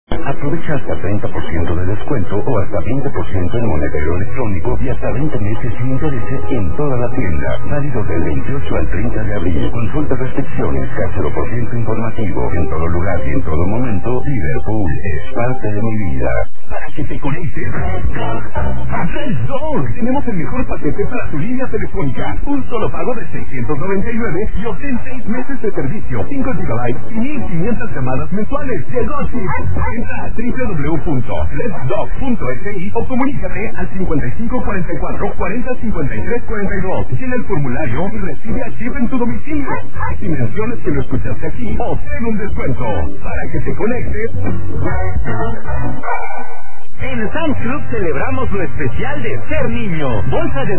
Aprovecha hasta 30% de descuento o hasta 20% en monedero electrónico y hasta 20 meses sin intereses en toda la tienda. Válido del 28 al 30 de abril. Consulta restricciones, K0% informativo. En todo lugar y en todo momento, Liverpool es parte de mi vida. Para que te conectes. ¡Red Dog! Tenemos el mejor paquete para tu línea telefónica. Un solo pago de 699 y obtén 6 meses de servicio, 5 GB y 1500 llamadas mensuales. ¡Llegó así! Entra a www.reddog.si o comunícate al 5544 40 53 42. Llena el formulario y recibe a chip en tu domicilio. Si mencionas que lo escuchaste aquí, obtén un descuento. Para que te conectes. En Sam's Club celebramos lo especial de ser niño. Bolsa de